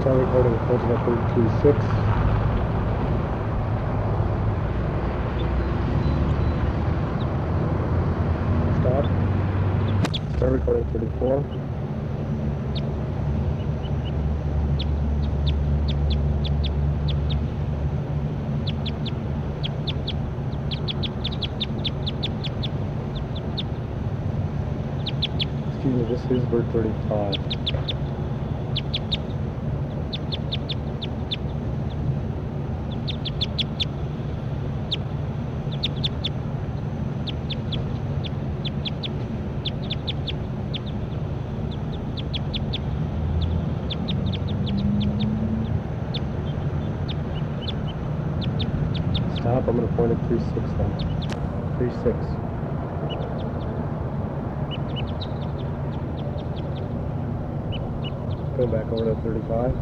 Start recording, pointing at 33.6. Stop. Start recording 34. Excuse me, this is bird 35. Stop, I'm going to point at 36 now. 36. Go back over to 35.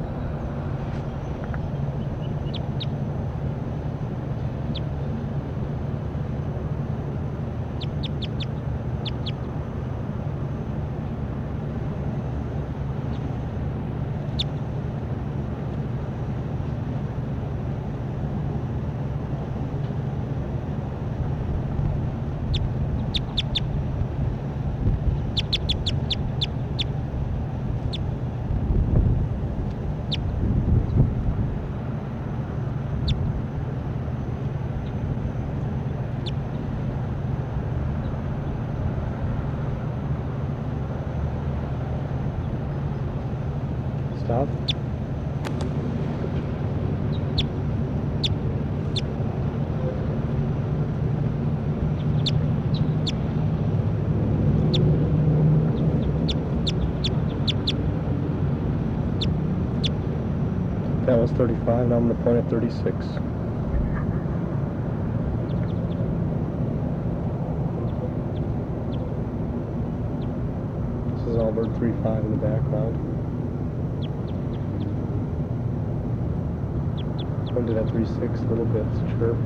Stop. That was 35, now I'm going to point at 36. This is all bird 35 in the background. Pointed at 36 a little bit, chirp.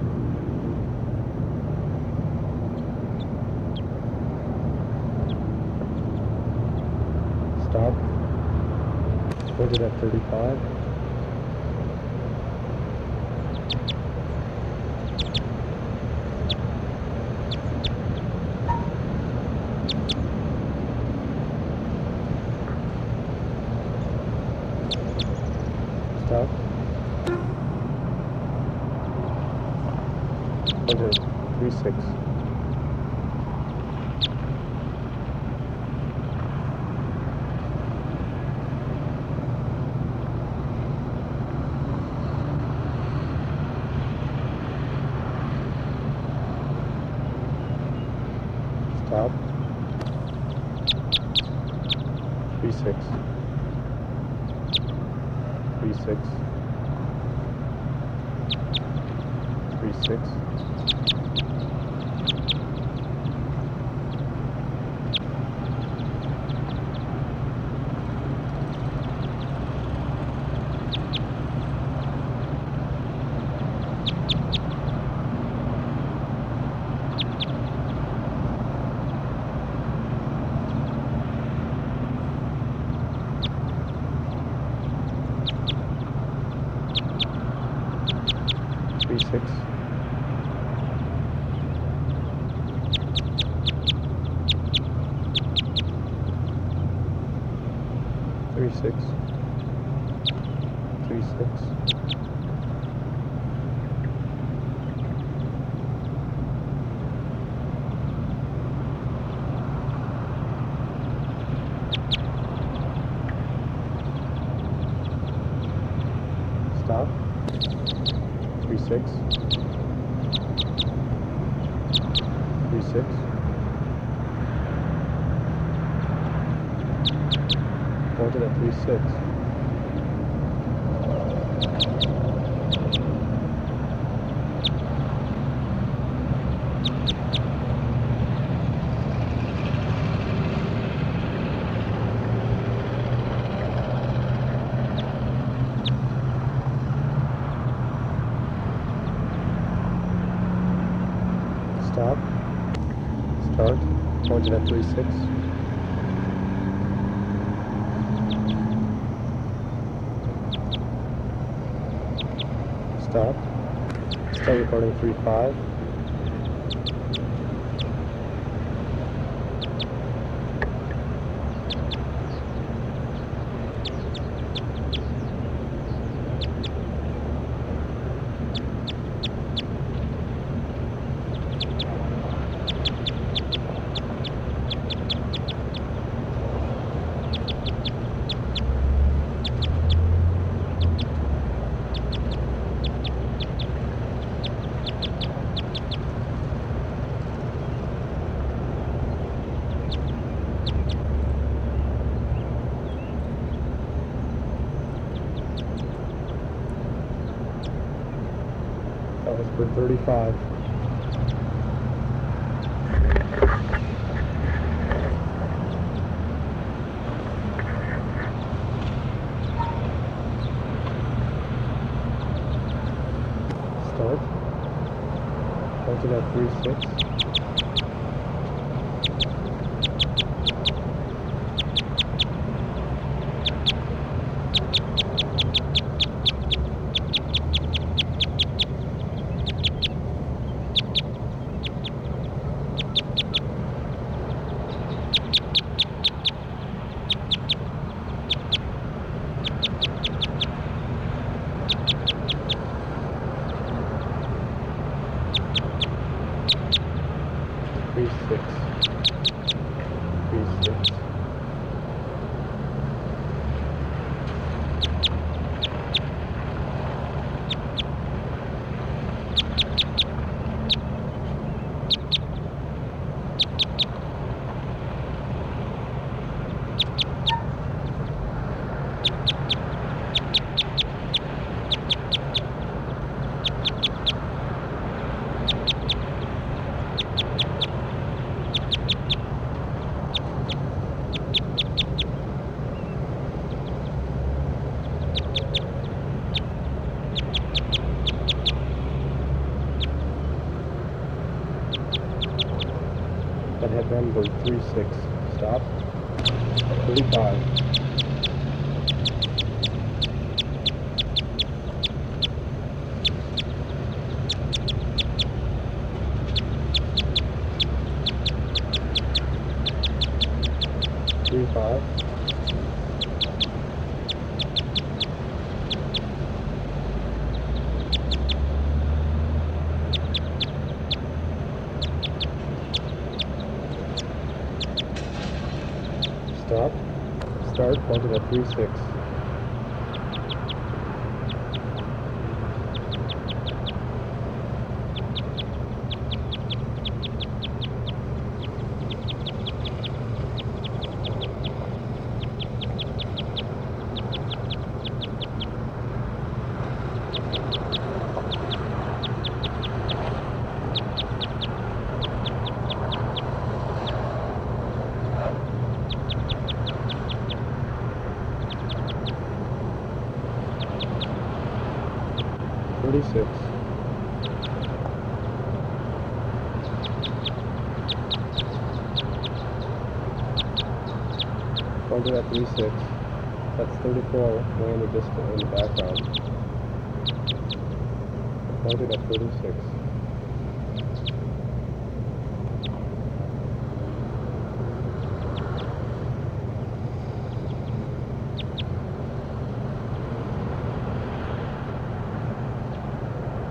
Stop. Pointed at 35. Stop. Pointed at 36. Stop. 36. 36. 36. Six. Three six. 36. Stop. 36. 36. Pointed at 36. Stop. Start. Pointed at 36. Stop. Start recording 3-5. That was for 35. Start. Hold it at 3-6. Three six. That headband goes 3-6. Stop. 35. Three five. Stop. Start. Hold it at 3-6. Six. Hold it at 3-6. That's 34 landed just in the background. Hold it at 36.